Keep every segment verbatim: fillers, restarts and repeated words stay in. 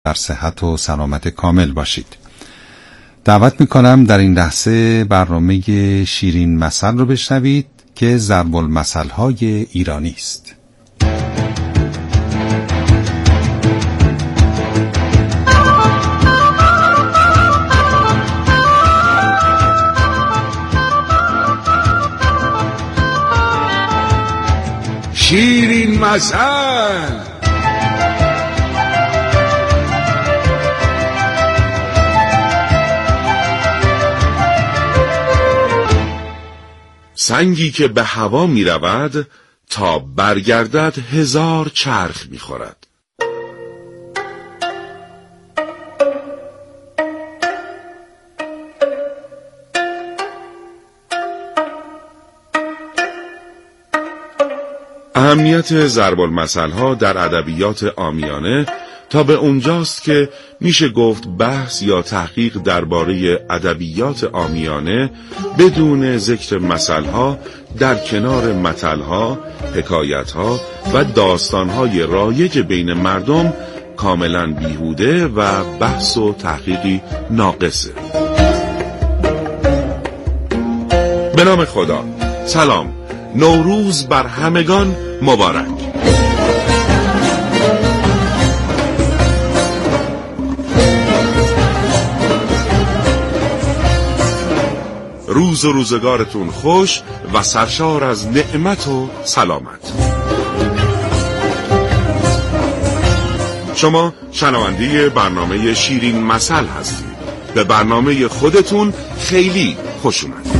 در صحت و سلامت کامل باشید. دعوت میکنم در این لحظه برنامه شیرین مثل رو بشنوید که ضرب المثل های ایرانی است. شیرین مثل. سنگی که به هوا می رود تا برگردد هزار چرخ می خورد. اهمیت ضرب المثل ها در ادبیات عامیانه تا به اونجاست که میشه گفت بحث یا تحقیق درباره ادبیات عامیانه بدون ذکر مثل‌ها در کنار متل‌ها، حکایت‌ها و داستان‌های رایج بین مردم کاملاً بیهوده و بحث و تحقیقی ناقصه. به نام خدا. سلام. نوروز بر همگان مبارک. روز و روزگارتون خوش و سرشار از نعمت و سلامت. شما شنونده برنامه شیرین مثل هستید. به برنامه خودتون خیلی خوش اومدید.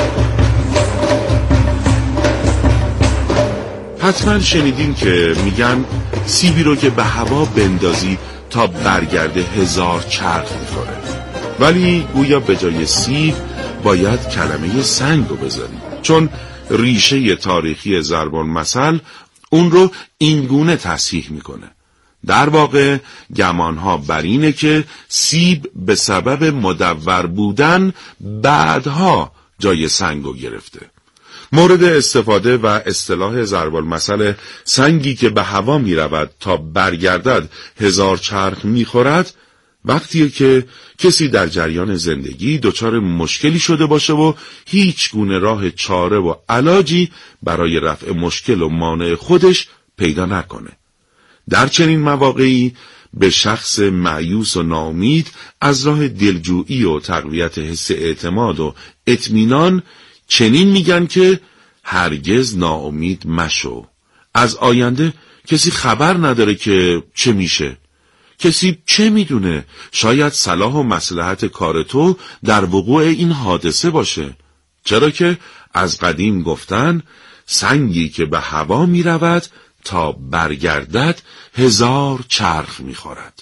حتما شنیدین که میگن سیبی رو که به هوا بندازی تا برگرده هزار چرخ میخوره، ولی گویا به جای سیب باید کلمه سنگ رو بذاریم، چون ریشه تاریخی ضرب المثل اون رو اینگونه تصحیح میکنه. در واقع گمانها بر اینه که سیب به سبب مدور بودن بعدها جای سنگ رو گرفته. مورد استفاده و اصطلاح ضرب المثل سنگی که به هوا می رود تا برگردد هزار چرخ می خورد وقتیه که کسی در جریان زندگی دچار مشکلی شده باشه و هیچ گونه راه چاره و علاجی برای رفع مشکل و مانع خودش پیدا نکنه. در چنین مواقعی به شخص مایوس و ناامید از راه دلجویی و تقویت حس اعتماد و اطمینان چنین میگن که هرگز ناامید مشو. از آینده کسی خبر نداره که چه میشه. کسی چه میدونه؟ شاید صلاح و مصلحت کار تو در وقوع این حادثه باشه. چرا که از قدیم گفتن سنگی که به هوا میرود تا برگردد هزار چرخ میخورد.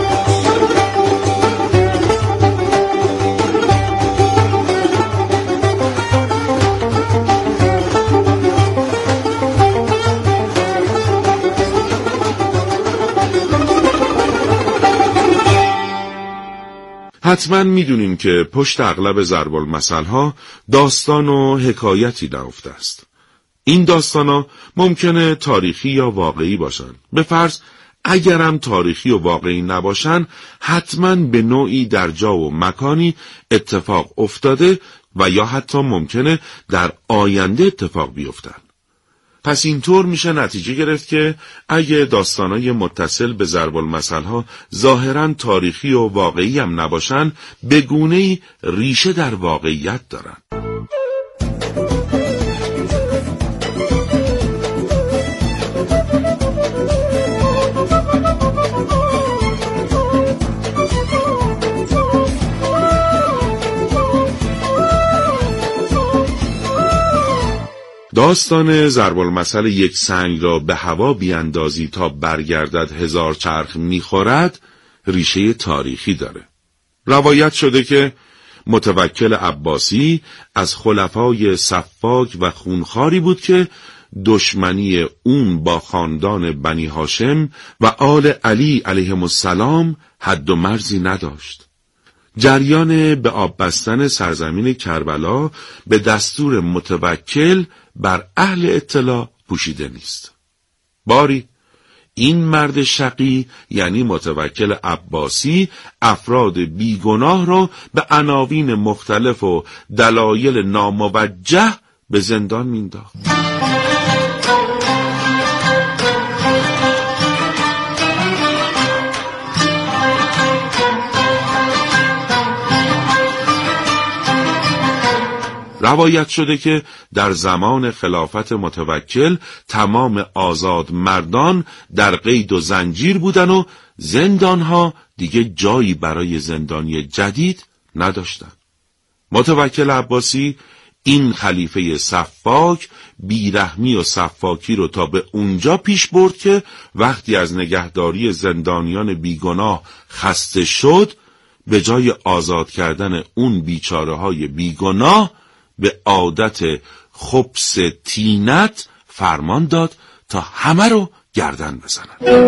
حتما میدونیم که پشت اغلب ضرب المثل ها داستان و حکایتی نهفته است. این داستان ها ممکنه تاریخی یا واقعی باشن. به فرض اگرم تاریخی و واقعی نباشن، حتما به نوعی در جا و مکانی اتفاق افتاده و یا حتی ممکنه در آینده اتفاق بیفتن. پس اینطور میشه نتیجه گرفت که اگه داستانای متصل به ضرب المثل ها ظاهراً تاریخی و واقعی هم نباشن، به گونه‌ای ریشه در واقعیت دارن. داستان ضرب المثل یک سنگ را به هوا بیاندازی تا برگردد هزار چرخ میخورد ریشه تاریخی داره. روایت شده که متوکل عباسی از خلفای سفاک و خونخواری بود که دشمنی اون با خاندان بنی هاشم و آل علی علیهم السلام حد و مرزی نداشت. جریان به آب بستن سرزمین کربلا به دستور متوکل بر اهل اطلاع پوشیده نیست. باری این مرد شقی یعنی متوکل عباسی افراد بیگناه را به عناوین مختلف و دلایل ناموجه به زندان مینداخت. روایت شده که در زمان خلافت متوکل تمام آزاد مردان در قید و زنجیر بودن و زندانها دیگه جایی برای زندانی جدید نداشتن. متوکل عباسی این خلیفه سفاک بیرحمی و سفاکی رو تا به اونجا پیش برد که وقتی از نگهداری زندانیان بیگناه خسته شد، به جای آزاد کردن اون بیچاره های بیگناه به عادت خبث تینت فرمان داد تا همه رو گردن بزنن.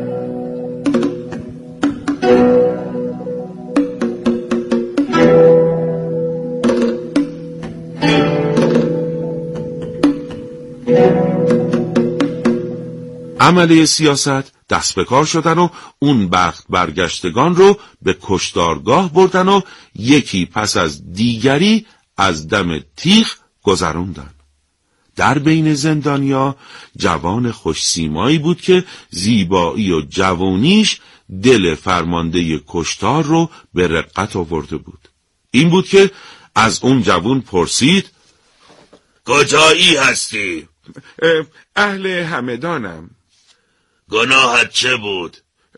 عمله سیاست دست به کار شدن و اون بخت برگشتگان رو به کشتارگاه بردن و یکی پس از دیگری از دم تیغ گذروندن. در بین زندانیا جوان خوشسیمایی بود که زیبایی و جوانیش دل فرمانده کشتار رو به رقت آورده بود. این بود که از اون جوان پرسید: کجایی هستی؟ اهل همدانم. گناهت چه بود؟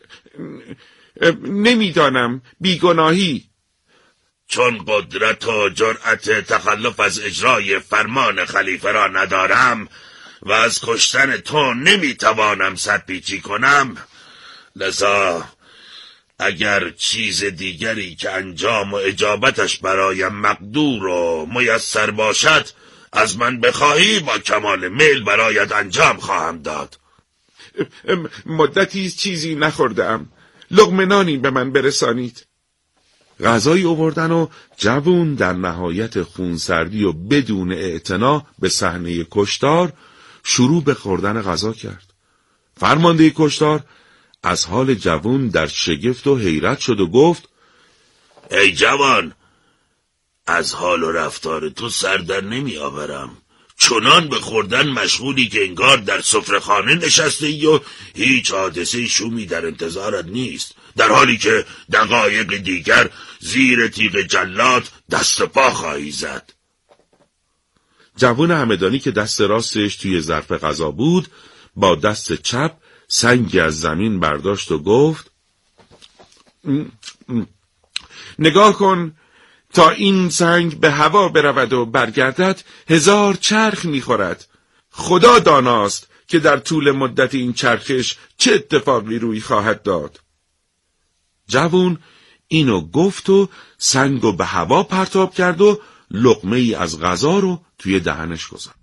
نمیدانم، بیگناهی. چون قدرت و جرأت تخلف از اجرای فرمان خلیفه را ندارم و از کشتن تو نمیتوانم سرپیچی کنم، لذا اگر چیز دیگری که انجام و اجابتش برایم مقدور و میسر باشد از من بخواهی با کمال میل برایت انجام خواهم داد. مدتی چیزی نخوردم، لقمه نانی به من برسانید. غذایی آوردن و جوون در نهایت خونسردی و بدون اعتنا به صحنه کشتار شروع به خوردن غذا کرد. فرمانده کشتار از حال جوون در شگفت و حیرت شد و گفت: ای جوان، از حال و رفتار تو سر در نمی آورم. چنان به خوردن مشغولی که انگار در سفره‌خانه نشسته ای و هیچ حادثه شومی در انتظارت نیست، در حالی که دقایق دیگر زیر تیغ جلاد دست پا خواهی زد. جوان همدانی که دست راستش توی ظرف غذا بود با دست چپ سنگی از زمین برداشت و گفت: نگاه کن، تا این سنگ به هوا برود و برگردد هزار چرخ میخورد. خدا داناست که در طول مدت این چرخش چه اتفاقی روی خواهد داد. جوون اینو گفت و سنگو به هوا پرتاب کرد و لقمه ای از غذا رو توی دهنش گذاشت.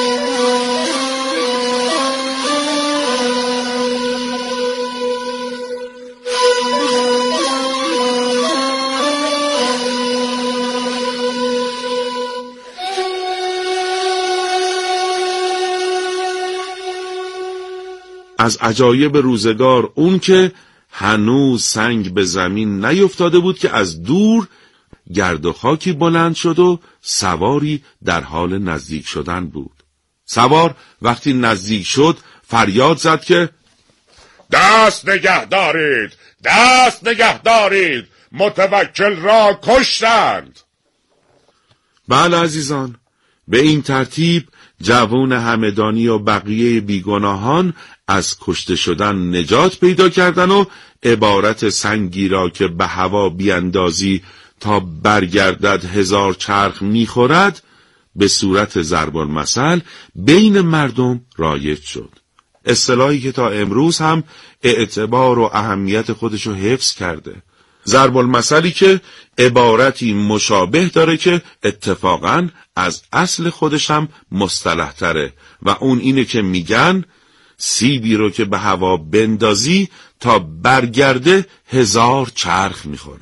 از عجایب روزگار اون که هنوز سنگ به زمین نیفتاده بود که از دور گرد و خاکی بلند شد و سواری در حال نزدیک شدن بود. سوار وقتی نزدیک شد فریاد زد که دست نگه دارید، دست نگه دارید، متوکل را کشتند. بله عزیزان، به این ترتیب جوان همدانی و بقیه بیگناهان از کشته شدن نجات پیدا کردن و عبارت سنگی را که به هوا بیاندازی تا برگردد هزار چرخ میخورد به صورت ضرب المثل بین مردم رایج شد. اصطلاحی که تا امروز هم اعتبار و اهمیت خودشو حفظ کرده. ضرب المثلی که عبارتی مشابه داره که اتفاقاً از اصل خودش هم مصطلح تره و اون اینه که میگن سیبی رو که به هوا بندازی تا برگرده هزار چرخ میخوره.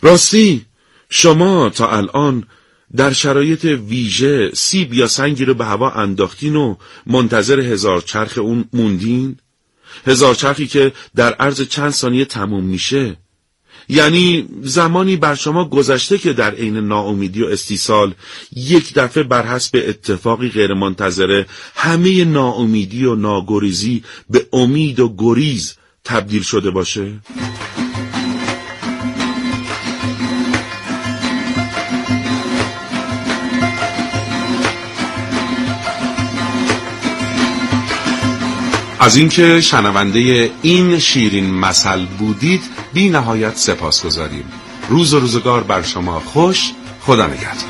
راستی شما تا الان در شرایط ویژه سیب یا سنگی رو به هوا انداختین و منتظر هزار چرخ اون موندین؟ هزار چرخی که در عرض چند ثانیه تموم میشه. یعنی زمانی بر شما گذشته که در عین ناامیدی و استیصال یک دفعه بر حسب اتفاقی غیر منتظره همه ناامیدی و ناگریزی به امید و گریز تبدیل شده باشه؟ از اینکه شنونده این شیرین مثل بودید بی نهایت سپاسگزاریم. روز و روزگار بر شما خوش. خدا نگهدار.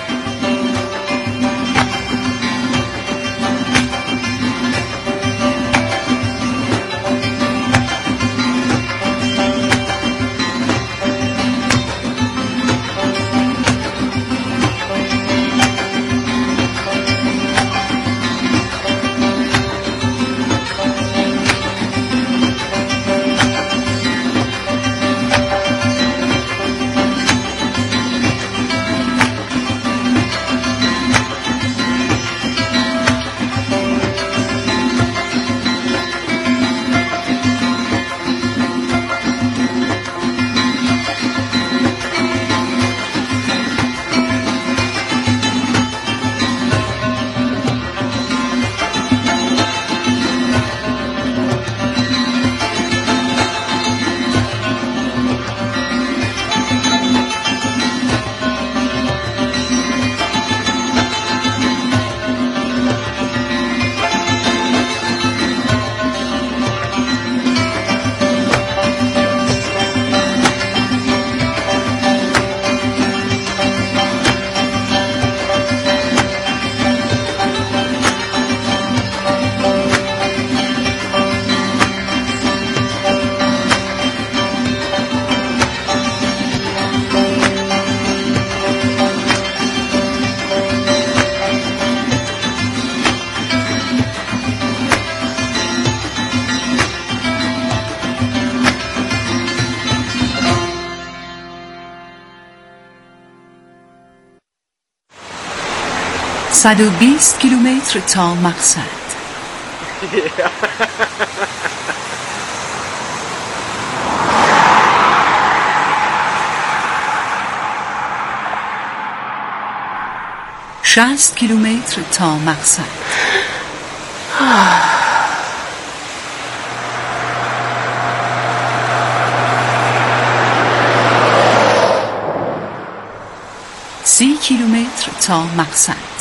صد و بیست کیلومتر تا مقصد. شصت کیلومتر تا مقصد. سی کیلومتر تا مقصد.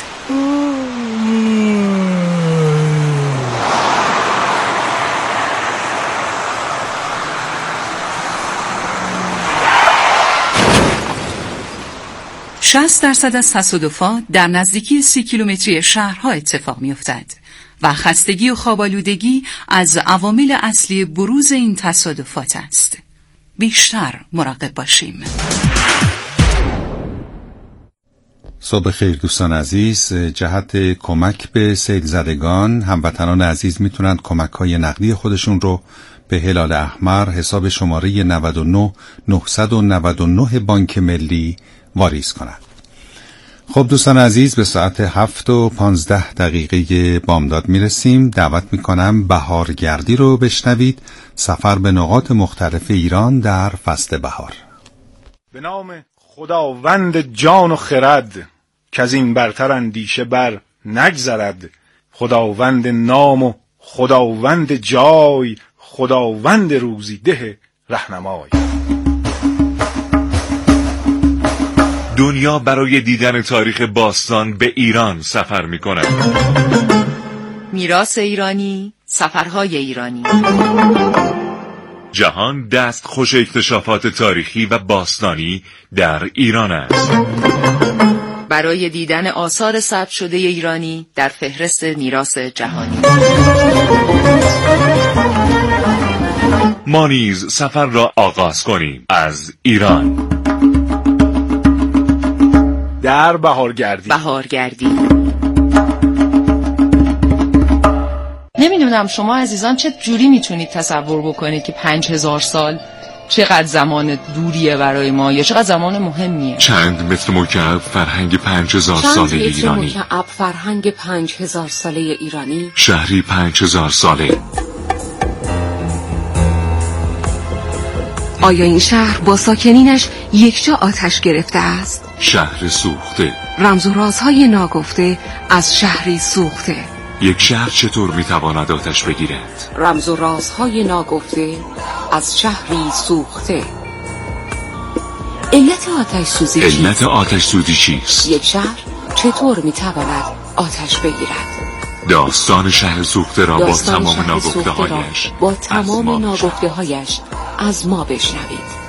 شصت درصد از تصادفات در نزدیکی سی کیلومتری شهرها اتفاق می‌افتد و خستگی و خواب‌آلودگی از عوامل اصلی بروز این تصادفات است. بیشتر مراقب باشیم. صبح خیر دوستان عزیز. جهت کمک به سیل زدگان، هموطنان عزیز میتونند کمک‌های نقدی خودشون رو به هلال احمر حساب شماره نه نه نه نه نه بانک ملی واریز کنند. خب دوستان عزیز، به ساعت هفت و پانزده دقیقه بامداد میرسیم. دعوت میکنم بهارگردی رو بشنوید، سفر به نقاط مختلف ایران در فصل بهار. به نام خداوند جان و خرد، که از این برتر اندیشه بر نگذرد. خداوند نام و خداوند جای، خداوند روزی ده رهنمای. دنیا برای دیدن تاریخ باستان به ایران سفر می کند. میراث ایرانی، سفرهای ایرانی. جهان دست خوش اکتشافات تاریخی و باستانی در ایران است. برای دیدن آثار ثبت شده ایرانی در فهرست میراث جهانی. ما نیز سفر را آغاز کنیم از ایران. در بهارگردی. بهارگردی. نمیدونم شما عزیزان چه جوری میتونید تصور بکنید که پنج هزار سال چقدر زمان دوریه برای ما یا چقدر زمان مهمیه. چند متر مکعب فرهنگ پنج هزار ساله ایرانی. چند متر مکعب فرهنگ پنج هزار ساله ایرانی. شهری پنج هزار ساله. آیا این شهر با ساکنینش یکجا آتش گرفته است؟ شهر سوخته. رمز و رازهای ناگفته از شهری سوخته. یک شهر چطور میتواند آتش بگیرد؟ رمز و رازهای ناگفته از شهری سوخته. علت آتش سوزی چیست؟ علت آتش سوزی چیست؟ یک شهر چطور میتواند آتش بگیرد؟ داستان شهر سوخته را با تمام ناگفته هایش با تمام ناگفته هایش از ما بشنوید.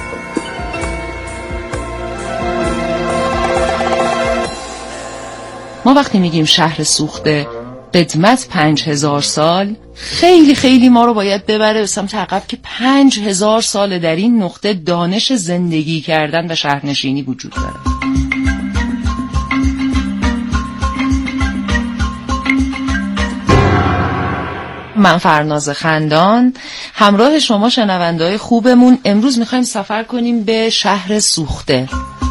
ما وقتی میگیم شهر سوخته قدمت پنج هزار سال، خیلی خیلی ما رو باید ببره به سمت عقب که پنج هزار سال در این نقطه دانش زندگی کردن و شهرنشینی وجود داره. من فرناز خندان همراه شما شنونده‌های خوبمون امروز میخوایم سفر کنیم به شهر سوخته.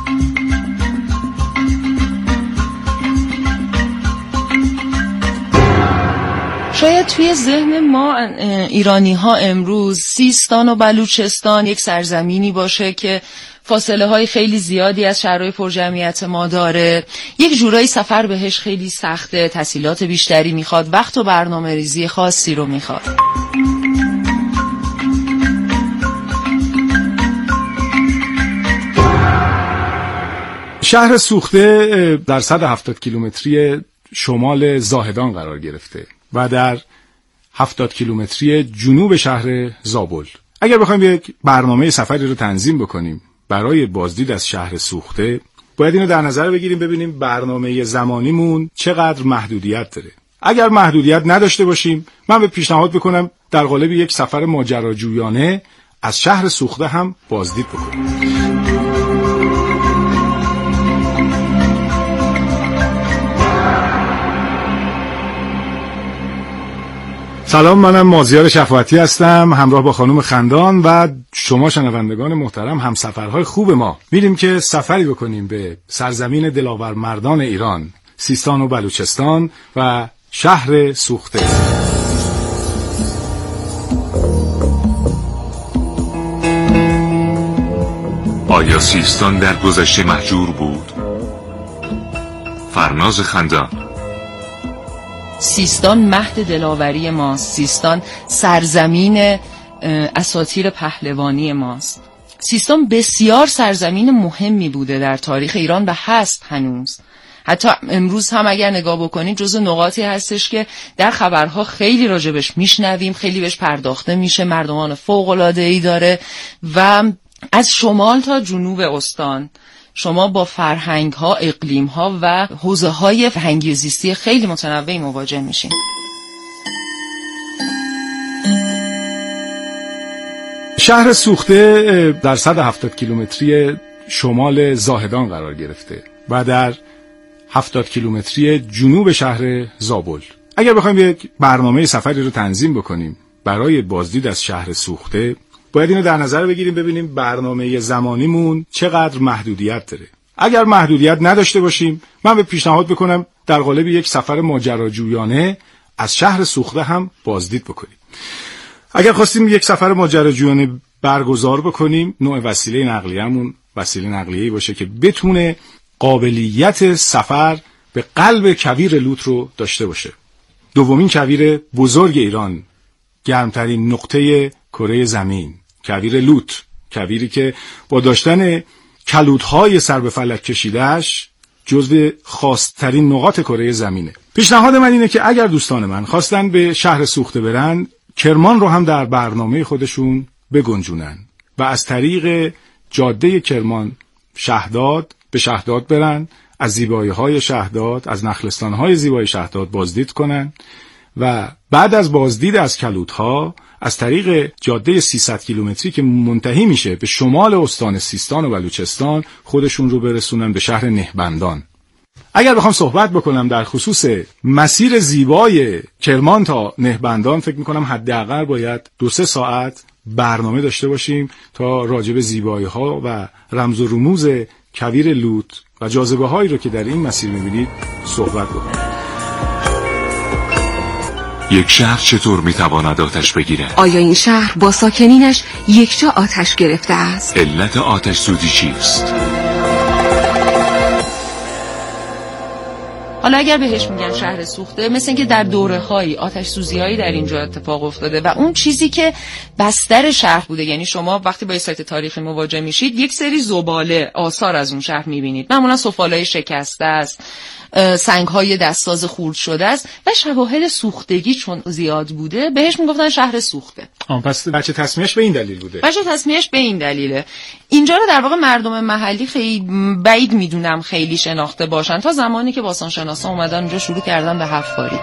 شاید توی ذهن ما ایرانی ها امروز سیستان و بلوچستان یک سرزمینی باشه که فاصله های خیلی زیادی از شهرهای پرجمعیت ما داره، یک جورایی سفر بهش خیلی سخته، تسهیلات بیشتری میخواد، وقت و برنامه ریزی خاصی رو میخواد. شهر سوخته در صد و هفتاد کیلومتری شمال زاهدان قرار گرفته و در هفتاد کیلومتری جنوب شهر زابل. اگر بخوایم یک برنامه سفری رو تنظیم بکنیم برای بازدید از شهر سوخته، باید اینو در نظر بگیریم ببینیم برنامه زمانیمون چقدر محدودیت داره. اگر محدودیت نداشته باشیم، من به پیشنهاد بکنم در قالب یک سفر ماجراجویانه از شهر سوخته هم بازدید بکنیم. سلام، منم مازیار شفاعتی هستم، همراه با خانم خندان و شما شنوندگان محترم همسفرهای خوب ما. میریم که سفری بکنیم به سرزمین دلاور مردان ایران، سیستان و بلوچستان و شهر سوخته. آیا سیستان در گذشته مهجور بود؟ فرناز خندان. سیستان مهد دلاوری ماست. سیستان سرزمین اساطیر پهلوانی ماست. سیستان بسیار سرزمین مهمی بوده در تاریخ ایران و هست هنوز. حتی امروز هم اگر نگاه بکنید جزو نقاطی هستش که در خبرها خیلی راجبش میشنویم، خیلی بهش پرداخته میشه، مردمان فوق‌العاده‌ای داره و از شمال تا جنوب استان شما با فرهنگ ها، اقلیم ها و حوزه های فرهنگی و زیستی خیلی متنوعی مواجه میشین. شهر سوخته در صد و هفتاد کیلومتری شمال زاهدان قرار گرفته و در هفتاد کیلومتری جنوب شهر زابل. اگر بخوایم یک برنامه سفری رو تنظیم بکنیم برای بازدید از شهر سوخته، باید اینو در نظر بگیریم ببینیم برنامه زمانیمون چقدر محدودیت داره. اگر محدودیت نداشته باشیم، من به پیشنهاد بکنم در قالب یک سفر ماجراجویانه از شهر سوخته هم بازدید بکنیم. اگر خواستیم یک سفر ماجراجویانه برگزار بکنیم، نوع وسیله نقلیه‌مون وسیله نقلیه‌ای باشه که بتونه قابلیت سفر به قلب کویر لوت رو داشته باشه. دومین کویر بزرگ ایران، گرمترین نقطه کره زمین، کویر لوت، کویری که با داشتن کلودهای سر به فلک کشیدهش جزو خاص‌ترین نقاط کره زمینه. پیشنهاد من اینه که اگر دوستان من خواستن به شهر سوخته برن، کرمان رو هم در برنامه خودشون بگنجونن و از طریق جاده کرمان شهداد به شهداد برن، از زیبایی‌های شهداد، از نخلستان‌های زیبای شهداد بازدید کنن و بعد از بازدید از کلودها از طریق جاده سیصد کیلومتری که منتهی میشه به شمال استان سیستان و بلوچستان خودشون رو برسونن به شهر نهبندان. اگر بخوام صحبت بکنم در خصوص مسیر زیبای کرمان تا نهبندان، فکر میکنم حداقل باید دو سه ساعت برنامه داشته باشیم تا راجع به زیبایی‌ها و رمز و رموز کویر لوط و جاذبه هایی رو که در این مسیر می‌بینید صحبت بکنیم. یک شهر چطور میتواند آتش بگیرد؟ آیا این شهر با ساکنینش یکجا آتش گرفته است؟ علت آتش سوزی چیست؟ حالا اگر بهش میگن شهر سوخته، مثل اینکه در دوره‌های آتش سوزی‌هایی در اینجا اتفاق افتاده و اون چیزی که بستر شهر بوده، یعنی شما وقتی با سایت تاریخی مواجه میشید یک سری زباله آثار از اون شهر میبینید، معمولا سفالای شکسته است، سنگ‌های دستساز خورد شده است و شواهد سوختگی چون زیاد بوده بهش میگفتن شهر سوخته. آن پس بچه تصمیهش به این دلیل بوده. بچه تصمیهش به این دلیله. اینجا رو در واقع مردم محلی خیلی بعید میدونم خیلی شناخته باشن تا زمانی که باستانشناسا اومدن اونجا شروع کردن به حفاری.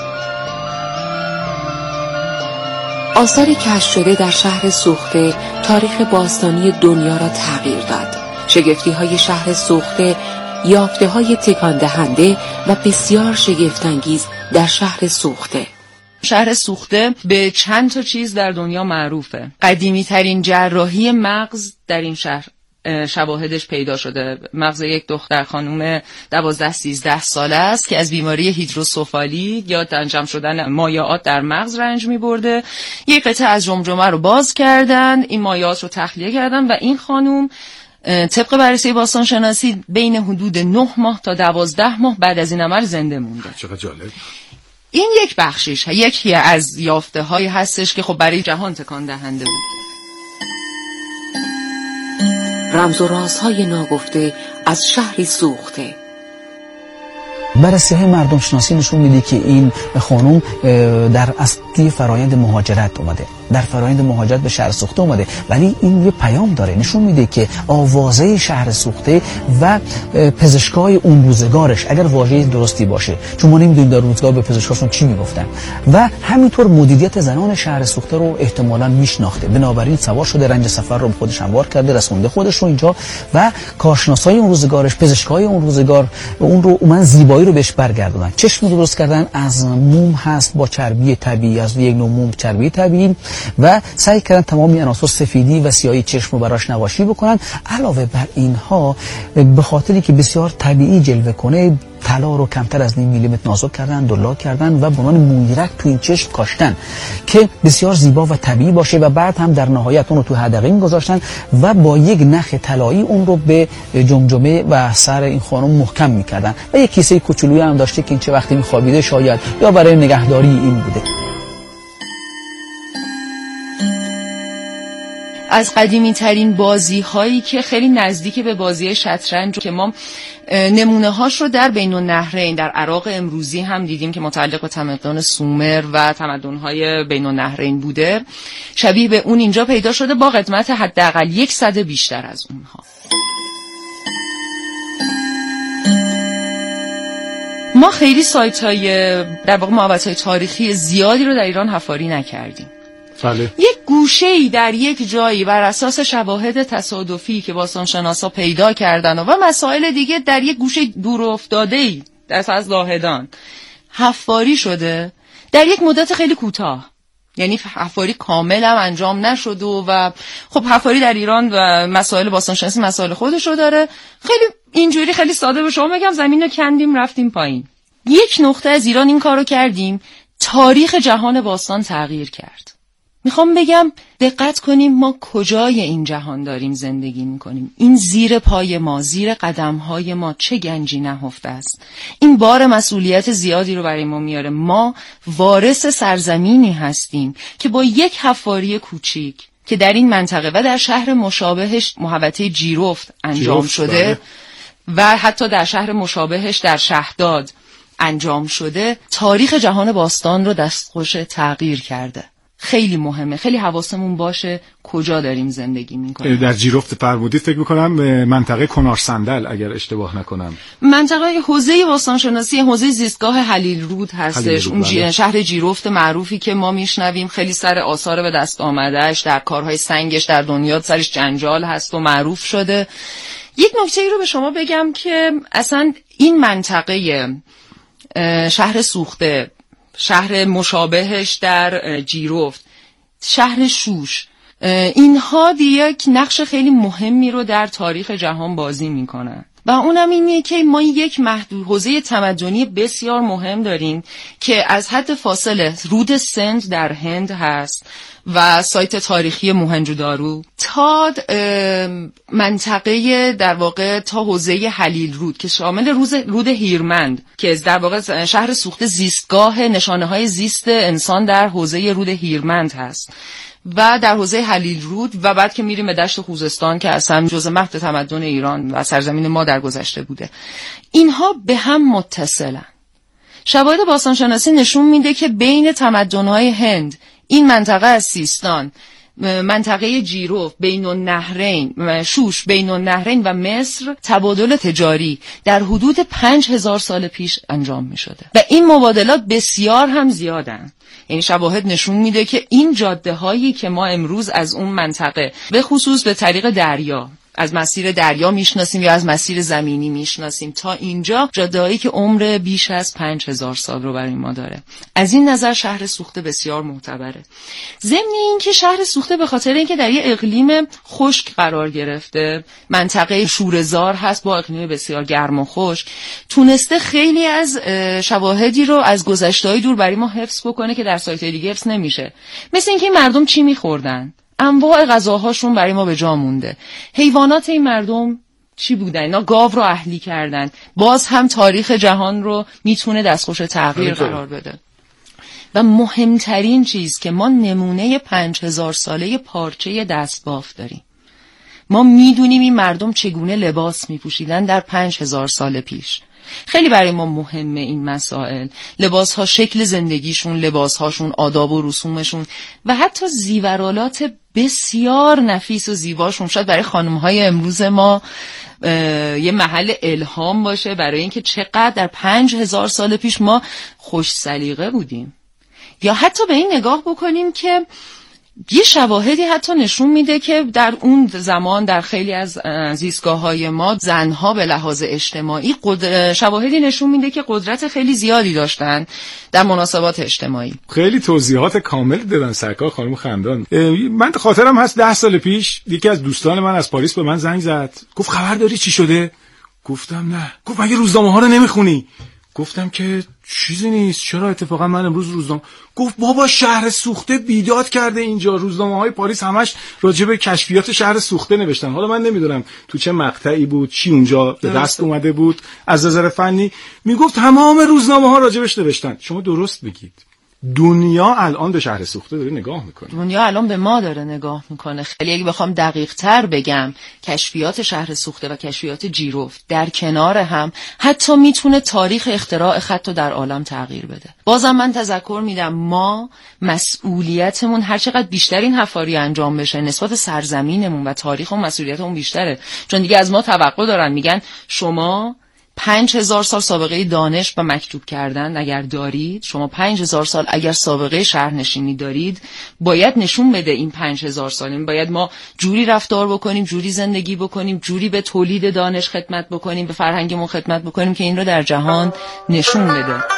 آثاری کشف شده در شهر سوخته تاریخ باستانی دنیا را تغییر داد. شگفتی‌های شهر سوخته، یافته‌های تکان دهنده و بسیار شگفت‌انگیز در شهر سوخته. شهر سوخته به چند تا چیز در دنیا معروفه. قدیمی ترین جراحی مغز در این شهر شواهدش پیدا شده. مغز یک دختر خانم دوازده سیزده ساله است که از بیماری هیدروسوفالی یا جمع شدن مایعات در مغز رنج می برده. یک قطعه از جمجمه رو باز کردن، این مایعات رو تخلیه کردن و این خانم طبق بررسی باستان شناسی بین حدود نه ماه تا دوازده ماه بعد از این عمل زنده مونده. چقدر جالب. این یک بخشیش، یکی از یافته هایی هستش که خب برای جهان تکان دهنده بود. رمز و رازهای ناگفته از شهری سوخته. بررسی‌های مردم شناسی نشون میده که این خانم در اصلی فرایند مهاجرت اومده، در فرایند مهاجرت به شهر سوخته اومده، ولی این یه پیام داره، نشون میده که آوازه شهر سوخته و پزشکای اون روزگارش اگر واژه درستی باشه، چون ما نمیدونیم در روزگار به پزشکاشون چی میگفتن، و همینطور مدیریت زنان شهر سوخته رو احتمالاً میشناخته، بنابراین سوار شده، رنج سفر رو به خودش هموار کرده، رسونده خودش رو اینجا و کارشناسای اون روزگارش، پزشکای اون روزگار اون رو من زیبایی رو بهش برگردوندن. چشم رو درست کردن از موم هست با چربی طبیعی، از یک نوع موم چربی طبیعی، و سعی کردن تمامی عناصر سفیدی و سیاهی چشم رو براش نواشی بکنن. علاوه بر اینها به خاطری که بسیار طبیعی جلوه کنه، طلا رو کمتر از نیم میلیمتر نازک کردن، دلا کردن و بنان مویرک تو این چشم کاشتن که بسیار زیبا و طبیعی باشه و بعد هم در نهایت اون رو تو حدقه گذاشتن و با یک نخ طلایی اون رو به جمجمه و سر این خانم محکم میکردن و یک کیسه کوچولویی هم داشته که این چه وقتی میخوابیده شاید یا برای نگهداری این بوده. از قدیمی ترین بازی هایی که خیلی نزدیک به بازی شطرنج که ما نمونه هاش رو در بین النهرین در عراق امروزی هم دیدیم که متعلق به تمدن سومر و تمدن های بین النهرین بوده، شبیه به اون اینجا پیدا شده با قدمت حداقل یک صد بیشتر از اونها. ما خیلی سایت های در واقع محوطه های تاریخی زیادی رو در ایران حفاری نکردیم. بله. یک گوشه‌ای در یک جایی بر اساس شواهد تصادفی که باستانشناسا پیدا کردن و مسائل دیگه در یک گوشه دور افتاده‌ای دست از زاهدان حفاری شده در یک مدت خیلی کوتاه، یعنی حفاری کامل هم انجام نشد و, و خب حفاری در ایران و مسائل باستانشناسی مسائل خودش رو داره. خیلی اینجوری خیلی ساده به شما بگم زمین رو کندیم رفتیم پایین. یک نقطه از ایران این کارو کردیم، تاریخ جهان باستان تغییر کرد. میخوام بگم دقت کنیم ما کجای این جهان داریم زندگی میکنیم. این زیر پای ما، زیر قدمهای ما چه گنجی نهفته است. این بار مسئولیت زیادی رو برای ما میاره. ما وارث سرزمینی هستیم که با یک حفاری کوچیک که در این منطقه و در شهر مشابهش محوطه جیرفت انجام جیرفت شده باره. و حتی در شهر مشابهش در شهداد انجام شده، تاریخ جهان باستان رو دستخوش تغییر کرده. خیلی مهمه، خیلی حواسمون باشه کجا داریم زندگی میکنیم. در جیرفت فرمودید فکر میکنم منطقه کنار صندل اگر اشتباه نکنم، منطقه حوزه باستانشناسی حوزه زیستگاه حلیل رود هستش. اون جی... شهر جیرفت معروفی که ما میشنویم خیلی سر آثار به دست آمدهش در کارهای سنگش در دنیا سرش جنجال هست و معروف شده. یک نکته ای رو به شما بگم که اصلا این منطقه شهر سوخته، شهر مشابهش در جیرفت، شهر شوش اینها یک نقش خیلی مهمی رو در تاریخ جهان بازی میکنن و اونم اینه که ما یک محدود حوزه تمدنی بسیار مهم داریم که از حد فاصله رود سند در هند هست و سایت تاریخی موهنجودارو تا منطقه در واقع تا حوزه هلیل رود که شامل رود هیرمند که در واقع شهر سوخته زیستگاه نشانه‌های زیست انسان در حوزه رود هیرمند هست و در حوزه هلیل رود و بعد که میریم به دشت خوزستان که اصلا جزء مهد تمدن ایران و سرزمین ما در گذشته بوده. اینها به هم متصلن. شواهد باستانشناسی نشون میده که بین تمدن‌های هند، این منطقه از سیستان، منطقه جیروف، بین النهرین، شوش، بین النهرین و مصر تبادل تجاری در حدود پنج هزار سال پیش انجام می شده و این مبادلات بسیار هم زیادن. یعنی شواهد نشون میده که این جاده هایی که ما امروز از اون منطقه به خصوص به طریق دریا از مسیر دریا میشناسیم یا از مسیر زمینی میشناسیم تا اینجا جاده‌هایی که عمر بیش از پنج هزار سال رو برای ما داره. از این نظر شهر سوخته بسیار معتبره. ضمن این که شهر سوخته به خاطر اینکه در یه اقلیم خشک قرار گرفته، منطقه شوره‌زار هست با اقلیم بسیار گرم و خشک، تونسته خیلی از شواهدی رو از گذشته‌های دور برای ما حفظ بکنه که در سایت‌های دیگه حفظ نمیشه. مثل اینکه مردم چی می‌خوردن، انواع غذاهاشون برای ما به جا مونده. حیوانات این مردم چی بودن؟ اینا گاو رو اهلی کردن. باز هم تاریخ جهان رو میتونه دستخوش تغییر قرار بده. و مهمترین چیز که ما نمونه پنج هزار ساله پارچه دستباف داریم. ما میدونیم این مردم چگونه لباس میپوشیدن در پنج هزار سال پیش. خیلی برای ما مهمه این مسائل، لباس ها، شکل زندگیشون، لباس هاشون، آداب و رسومشون و حتی زیورالات بسیار نفیس و زیباشون شاید برای خانم های امروز ما یه محل الهام باشه برای اینکه چقدر در پنج هزار سال پیش ما خوش سلیقه بودیم. یا حتی به این نگاه بکنیم که یه شواهدی حتی نشون میده که در اون زمان در خیلی از زیستگاه‌های ما زنها به لحاظ اجتماعی قدر... شواهدی نشون میده که قدرت خیلی زیادی داشتن در مناسبات اجتماعی. خیلی توضیحات کامل دادن سرکار خانم خندان. من خاطرم هست ده سال پیش یکی از دوستان من از پاریس به من زنگ زد، گفت خبر داری چی شده؟ گفتم نه. گفت مگه روزنامه‌ها رو نمیخونی؟ گفتم که چیزی نیست، چرا اتفاقا من امروز روزنامه. گفت بابا شهر سوخته بیداد کرده اینجا، روزنامه‌های پاریس همش راجع به کشفیات شهر سوخته نوشتن. حالا من نمیدونم تو چه مقطعی بود، چی اونجا به دست اومده بود از نظر فنی. میگفت تمام روزنامه‌ها راجعش نوشتن. شما درست بگید، دنیا الان به شهر سوخته داره نگاه میکنه. دنیا الان به ما داره نگاه میکنه. خیلی اگه بخوام دقیق تر بگم، کشفیات شهر سوخته و کشفیات جیروف در کنار هم حتی میتونه تاریخ اختراع خط رو در عالم تغییر بده. بازم من تذکر میدم ما مسئولیتمون هر چقدر بیشتر این حفاری انجام بشه نسبت سرزمینمون و تاریخ و مسئولیتمون بیشتره، چون دیگه از ما توقع دارن، میگن شما پنج هزار سال سابقه دانش و مکتوب کردن اگر دارید، شما پنج هزار سال اگر سابقه شهرنشینی دارید، باید نشون بده این پنج هزار سال این باید ما جوری رفتار بکنیم، جوری زندگی بکنیم، جوری به تولید دانش خدمت بکنیم، به فرهنگمون خدمت بکنیم که این رو در جهان نشون بده.